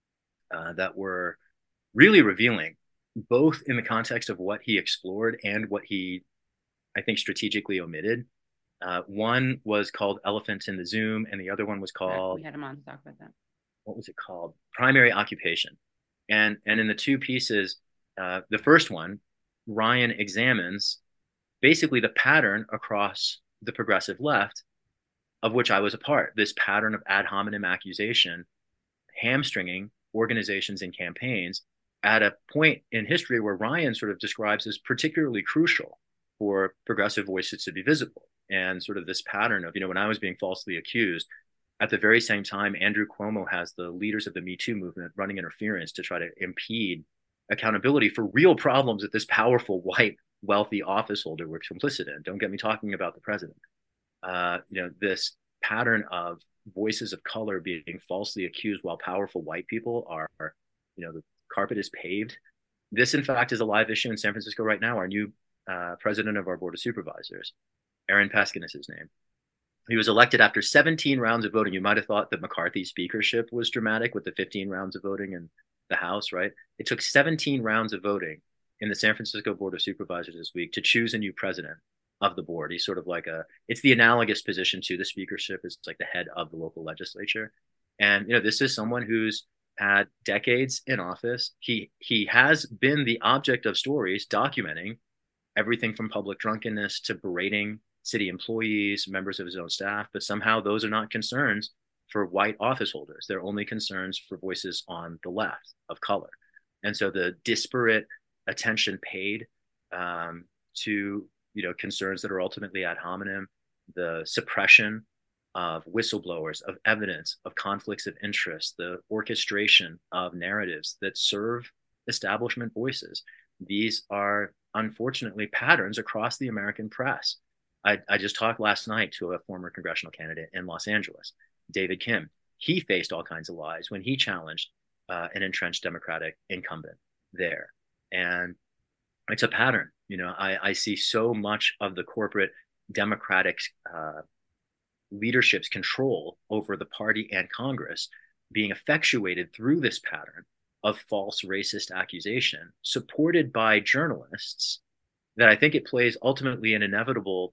Speaker 7: uh, that were really revealing, both in the context of what he explored and what he, I think, strategically omitted. Uh, one was called Elephants in the Zoom, and the other one was called...
Speaker 1: We had him on to talk about that.
Speaker 7: What was it called? Primary Occupation. And, and in the two pieces, uh, the first one, Ryan examines basically the pattern across the progressive left, of which I was a part, this pattern of ad hominem accusation, hamstringing organizations and campaigns at a point in history where Ryan sort of describes as particularly crucial for progressive voices to be visible. And sort of this pattern of, you know, when I was being falsely accused, at the very same time, Andrew Cuomo has the leaders of the Me Too movement running interference to try to impede accountability for real problems that this powerful, white, wealthy office holder were complicit in. Don't get me talking about the president. Uh, you know, this pattern of voices of color being falsely accused while powerful white people are, you know, the carpet is paved. This, in fact, is a live issue in San Francisco right now. Our new uh, president of our Board of Supervisors, Aaron Peskin is his name. He was elected after seventeen rounds of voting. You might have thought that McCarthy's speakership was dramatic with the fifteen rounds of voting in the House, right? It took seventeen rounds of voting in the San Francisco Board of Supervisors this week to choose a new president of the board. He's sort of like a, it's the analogous position to the speakership. It's like the head of the local legislature. And, you know, this is someone who's had decades in office. He, he has been the object of stories documenting everything from public drunkenness to berating city employees, members of his own staff, but somehow those are not concerns for white office holders. They're only concerns for voices on the left of color. And so the disparate attention paid um, to, you know, concerns that are ultimately ad hominem, the suppression of whistleblowers, of evidence, of conflicts of interest, the orchestration of narratives that serve establishment voices. These are unfortunately patterns across the American press. I, I just talked last night to a former congressional candidate in Los Angeles, David Kim. He faced all kinds of lies when he challenged uh, an entrenched Democratic incumbent there. And it's a pattern. You know, I, I see so much of the corporate Democratic uh, leadership's control over the party and Congress being effectuated through this pattern of false racist accusation, supported by journalists, that I think it plays ultimately an inevitable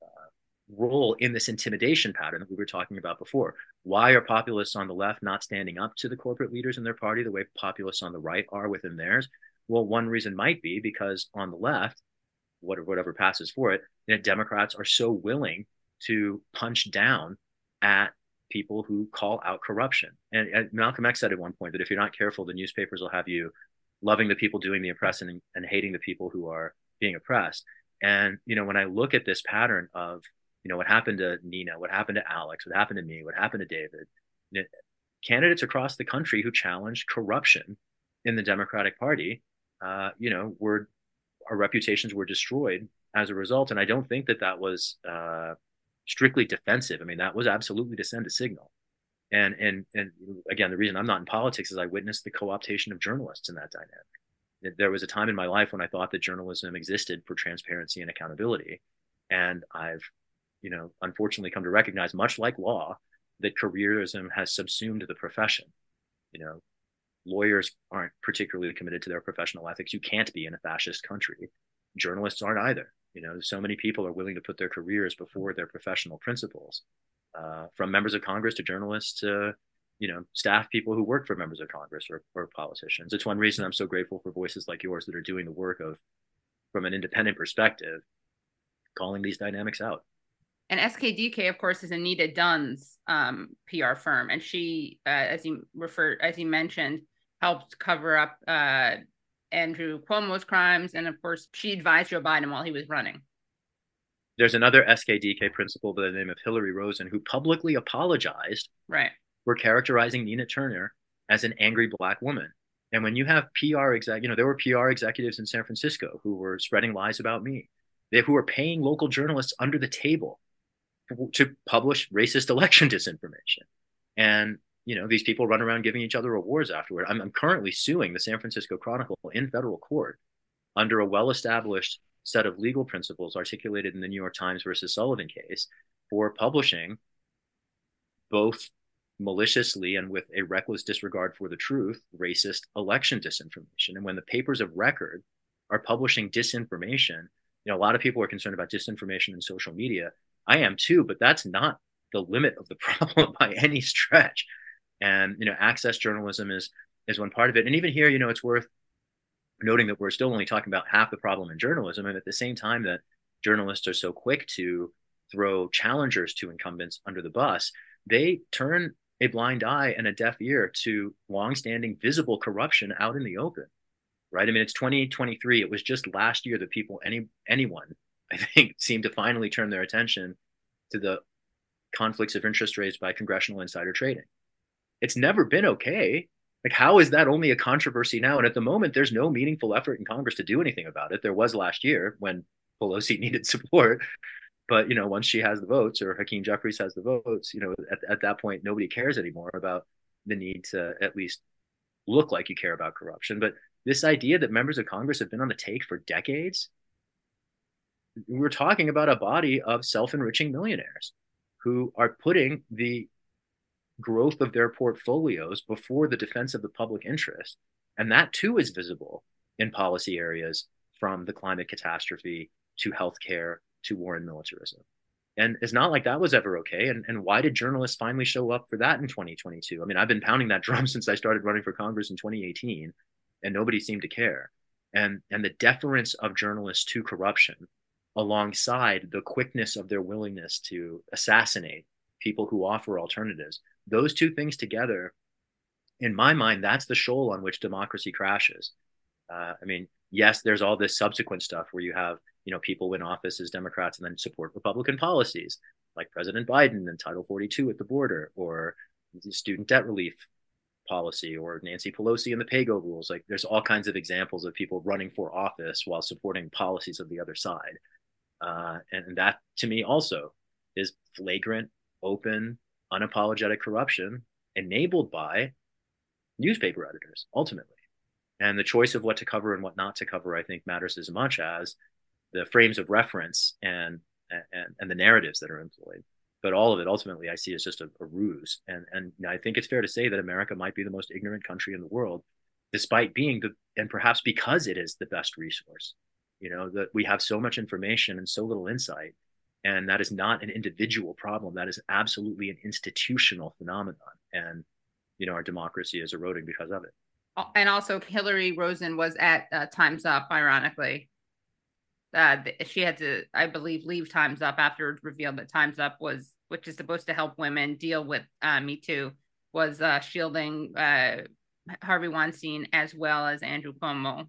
Speaker 7: role in this intimidation pattern that we were talking about before. Why are populists on the left not standing up to the corporate leaders in their party the way populists on the right are within theirs? Well, one reason might be because on the left, whatever passes for it, you know, Democrats are so willing to punch down at people who call out corruption. And, and Malcolm X said at one point that if you're not careful, the newspapers will have you loving the people doing the oppressing and, and hating the people who are being oppressed. And, you know, when I look at this pattern of, you know, what happened to Nina, what happened to Alex, what happened to me, what happened to David, you know, candidates across the country who challenged corruption in the Democratic Party, uh, you know, were, our reputations were destroyed as a result. And I don't think that that was uh, strictly defensive. I mean, that was absolutely to send a signal. And, and, and again, the reason I'm not in politics is I witnessed the co-optation of journalists in that dynamic. There was a time in my life when I thought that journalism existed for transparency and accountability. And I've, you know, unfortunately come to recognize, much like law, that careerism has subsumed the profession. You know, lawyers aren't particularly committed to their professional ethics. You can't be in a fascist country. Journalists aren't either. You know, so many people are willing to put their careers before their professional principles, uh, from members of Congress to journalists to, you know, staff people who work for members of Congress or, or politicians. It's one reason I'm so grateful for voices like yours that are doing the work of, from an independent perspective, calling these dynamics out.
Speaker 1: And S K D K, of course, is Anita Dunn's um, P R firm, and she, uh, as you referred, as you mentioned, helped cover up uh, Andrew Cuomo's crimes, and of course, she advised Joe Biden while he was running.
Speaker 7: There's another S K D K principal by the name of Hillary Rosen who publicly apologized
Speaker 1: right.
Speaker 7: for characterizing Nina Turner as an angry Black woman. And when you have P R exec, you know, there were P R executives in San Francisco who were spreading lies about me, they, who were paying local journalists under the table to publish racist election disinformation. And, you know, these people run around giving each other awards afterward. I'm, I'm currently suing the San Francisco Chronicle in federal court under a well-established set of legal principles articulated in the New York Times versus Sullivan case for publishing both maliciously and with a reckless disregard for the truth, racist election disinformation. And when the papers of record are publishing disinformation, you know, a lot of people are concerned about disinformation in social media. I am too, but that's not the limit of the problem by any stretch. And, you know, access journalism is is one part of it. And even here, you know, it's worth noting that we're still only talking about half the problem in journalism. And at the same time that journalists are so quick to throw challengers to incumbents under the bus, they turn a blind eye and a deaf ear to longstanding visible corruption out in the open, right? I mean, it's twenty twenty-three. It was just last year that people, any anyone, I think, seemed to finally turn their attention to the conflicts of interest raised by congressional insider trading. It's never been okay. Like, how is that only a controversy now? And at the moment, there's no meaningful effort in Congress to do anything about it. There was last year when Pelosi needed support. But, you know, once she has the votes, or Hakeem Jeffries has the votes, you know, at, at that point, nobody cares anymore about the need to at least look like you care about corruption. But this idea that members of Congress have been on the take for decades, we're talking about a body of self-enriching millionaires who are putting the growth of their portfolios before the defense of the public interest. And that too is visible in policy areas, from the climate catastrophe to healthcare to war and militarism. And it's not like that was ever okay. And, and why did journalists finally show up for that in twenty twenty-two? I mean, I've been pounding that drum since I started running for Congress in twenty eighteen, and nobody seemed to care. And, and the deference of journalists to corruption, alongside the quickness of their willingness to assassinate people who offer alternatives, those two things together, in my mind, that's the shoal on which democracy crashes. Uh, I mean, yes, there's all this subsequent stuff where you have, you know, people win office as Democrats and then support Republican policies, like President Biden and Title forty-two at the border, or the student debt relief policy, or Nancy Pelosi and the PAYGO rules. Like, there's all kinds of examples of people running for office while supporting policies of the other side. Uh, and, and that, to me, also is flagrant, open, unapologetic corruption enabled by newspaper editors, ultimately. And the choice of what to cover and what not to cover, I think, matters as much as the frames of reference and and, and the narratives that are employed. But all of it, ultimately, I see as just a, a ruse. And, and I think it's fair to say that America might be the most ignorant country in the world, despite being the, and perhaps because it is the best resource. You know, that we have so much information and so little insight. And that is not an individual problem. That is absolutely an institutional phenomenon. And, you know, our democracy is eroding because of it.
Speaker 1: And also, Hillary Rosen was at uh, Time's Up, ironically. Uh, she had to, I believe, leave Time's Up after it was revealed that Time's Up was, which is supposed to help women deal with uh, Me Too, was uh, shielding uh, Harvey Weinstein as well as Andrew Cuomo.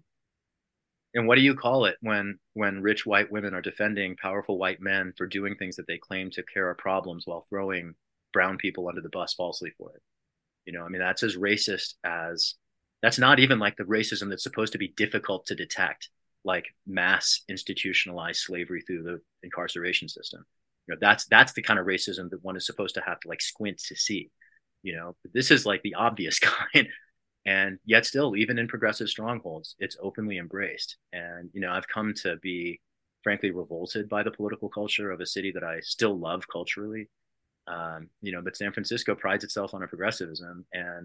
Speaker 7: And what do you call it when when rich white women are defending powerful white men for doing things that they claim to cure our problems while throwing brown people under the bus falsely for it? You know, I mean, that's as racist as, that's not even like the racism that's supposed to be difficult to detect, like mass institutionalized slavery through the incarceration system. You know, that's that's the kind of racism that one is supposed to have to like squint to see. You know, but this is like the obvious kind. And yet still, even in progressive strongholds, it's openly embraced. And, you know, I've come to be, frankly, revolted by the political culture of a city that I still love culturally. Um, you know, but San Francisco prides itself on a progressivism. And,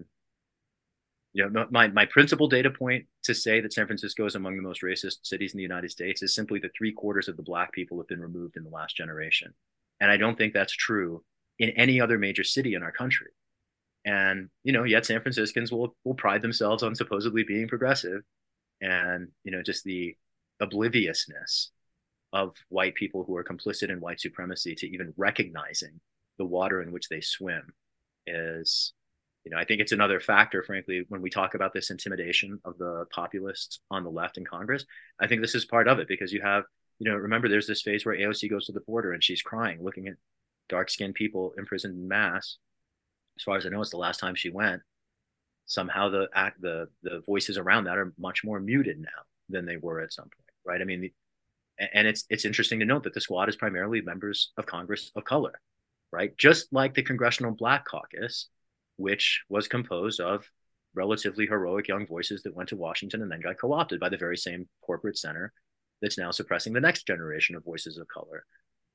Speaker 7: you know, my, my principal data point to say that San Francisco is among the most racist cities in the United States is simply that three quarters of the Black people have been removed in the last generation. And I don't think that's true in any other major city in our country. And, you know, yet San Franciscans will will pride themselves on supposedly being progressive. And, you know, just the obliviousness of white people who are complicit in white supremacy to even recognizing the water in which they swim is, you know, I think it's another factor, frankly, when we talk about this intimidation of the populists on the left in Congress. I think this is part of it, because you have, you know, remember, there's this phase where A O C goes to the border and she's crying, looking at dark-skinned people imprisoned in mass. As far as I know, it's the last time she went. Somehow the act, the the voices around that are much more muted now than they were at some point, right? I mean, the, and it's it's interesting to note that the squad is primarily members of Congress of color, right? Just like the Congressional Black Caucus, which was composed of relatively heroic young voices that went to Washington and then got co-opted by the very same corporate center that's now suppressing the next generation of voices of color.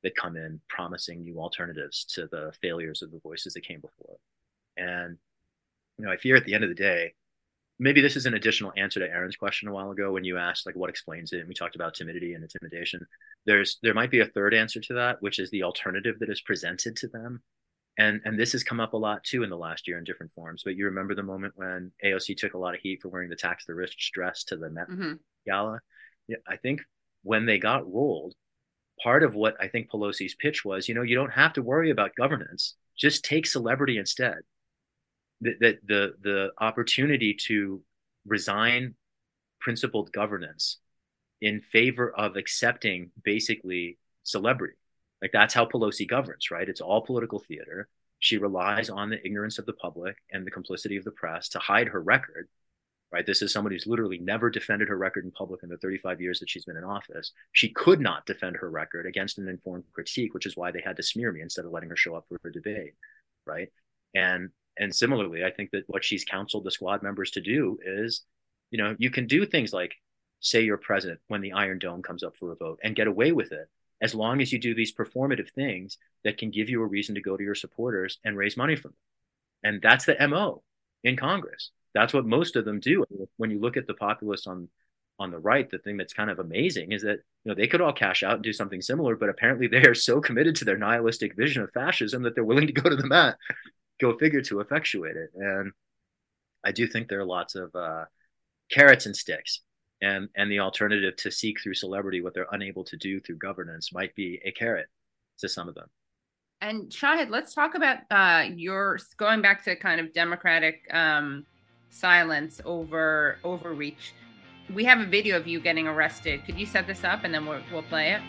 Speaker 7: that come in promising new alternatives to the failures of the voices that came before. And, you know, I fear at the end of the day, maybe this is an additional answer to Aaron's question a while ago when you asked, like, what explains it? And we talked about timidity and intimidation. There's, there might be a third answer to that, which is the alternative that is presented to them. And, and this has come up a lot too in the last year in different forms. But you remember the moment when A O C took a lot of heat for wearing the tax the rich dress to the Met mm-hmm. Gala? Yeah, I think when they got rolled, part of what I think Pelosi's pitch was, you know, you don't have to worry about governance. Just take celebrity instead. That the, the, the opportunity to resign principled governance in favor of accepting basically celebrity. Like, that's how Pelosi governs, right? It's all political theater. She relies on the ignorance of the public and the complicity of the press to hide her record, right? This is somebody who's literally never defended her record in public in the thirty-five years that she's been in office. She could not defend her record against an informed critique, which is why they had to smear me instead of letting her show up for her debate, right? And and similarly, I think that what she's counseled the squad members to do is, you know, you can do things like say you're present when the Iron Dome comes up for a vote and get away with it, as long as you do these performative things that can give you a reason to go to your supporters and raise money from them. And that's the M O in Congress. That's what most of them do. When you look at the populists on, on the right, the thing that's kind of amazing is that, you know, they could all cash out and do something similar, but apparently they are so committed to their nihilistic vision of fascism that they're willing to go to the mat, go figure, to effectuate it. And I do think there are lots of uh, carrots and sticks. And, and the alternative to seek through celebrity what they're unable to do through governance might be a carrot to some of them.
Speaker 1: And Shahid, let's talk about uh, your going back to kind of Democratic um, silence over overreach. We have a video of you getting arrested. Could you set this up and then we'll, we'll play it?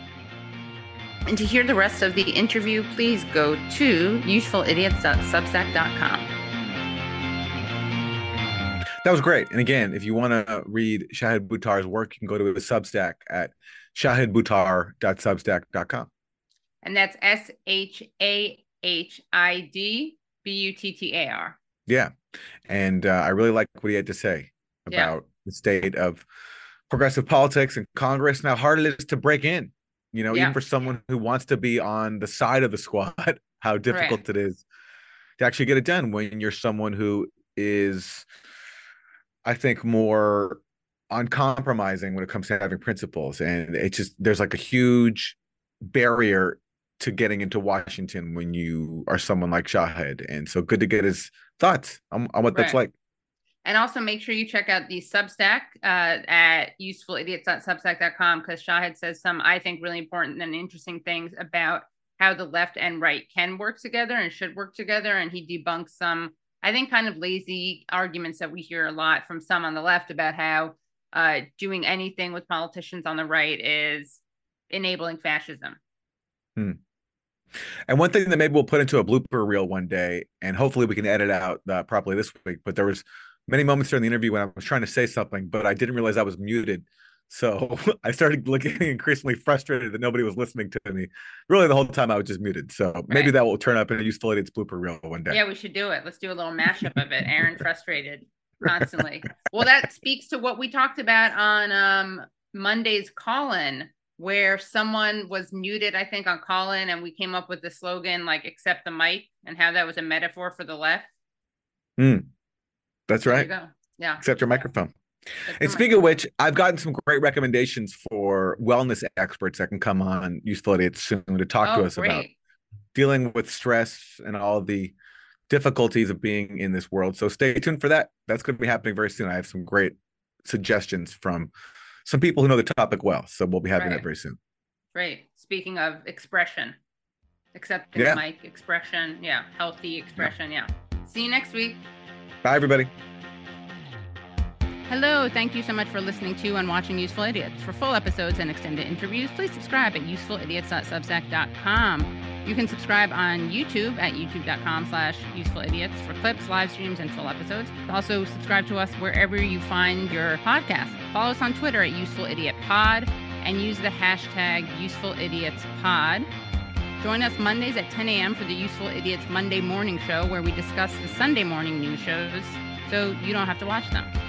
Speaker 1: And to hear the rest of the interview, please go to useful idiots dot substack dot com.
Speaker 2: That was great. And again, if you want to read Shahid Buttar's work, you can go to his Substack at shahid buttar dot substack dot com.
Speaker 1: And that's S H A H I D B U T T A R.
Speaker 2: Yeah. And uh, I really like what he had to say about yeah. the state of progressive politics and Congress and how hard it is to break in, you know, yeah. even for someone who wants to be on the side of the squad, how difficult right. it is to actually get it done when you're someone who is, I think, more uncompromising when it comes to having principles. And it's just, there's like a huge barrier to getting into Washington when you are someone like Shahid. And so good to get his thoughts on, on what right. that's like.
Speaker 1: And also make sure you check out the Substack uh, at useful idiots dot substack dot com, because Shahid says some, I think, really important and interesting things about how the left and right can work together and should work together. And he debunks some, I think, kind of lazy arguments that we hear a lot from some on the left about how uh, doing anything with politicians on the right is enabling fascism.
Speaker 2: Hmm. And one thing that maybe we'll put into a blooper reel one day, and hopefully we can edit out uh, properly this week, but there was many moments during the interview when I was trying to say something, but I didn't realize I was muted. So I started looking increasingly frustrated that nobody was listening to me. Really, the whole time I was just muted. So right. maybe that will turn up in a Useful Idiots blooper reel one day.
Speaker 1: Yeah, we should do it. Let's do a little mashup of it. Aaron frustrated constantly. Well, that speaks to what we talked about on um, Monday's Call-In, where someone was muted, I think, on Call-In, and we came up with the slogan, like, accept the mic, and how that was a metaphor for the left.
Speaker 2: Mm. That's
Speaker 1: there
Speaker 2: right.
Speaker 1: You go. Yeah.
Speaker 2: Accept your microphone. That's and speaking of which, I've gotten some great recommendations for wellness experts that can come on Useful Idiots soon to talk
Speaker 1: oh,
Speaker 2: to us
Speaker 1: great.
Speaker 2: about dealing with stress and all the difficulties of being in this world. So stay tuned for that. That's going to be happening very soon. I have some great suggestions from some people who know the topic well. So we'll be having
Speaker 1: right.
Speaker 2: that very soon.
Speaker 1: Great. Speaking of expression, accepting
Speaker 2: yeah.
Speaker 1: the mic, expression. Yeah. Healthy expression. Yeah. yeah. See you next week.
Speaker 2: Bye, everybody.
Speaker 1: Hello, thank you so much for listening to and watching Useful Idiots. For full episodes and extended interviews, please subscribe at useful idiots dot substack dot com. You can subscribe on YouTube at youtube dot com slash useful idiots for clips, live streams, and full episodes. Also, subscribe to us wherever you find your podcast. Follow us on Twitter at useful idiot pod and use the hashtag useful idiots pod. Join us Mondays at ten a.m. for the Useful Idiots Monday Morning Show, where we discuss the Sunday morning news shows so you don't have to watch them.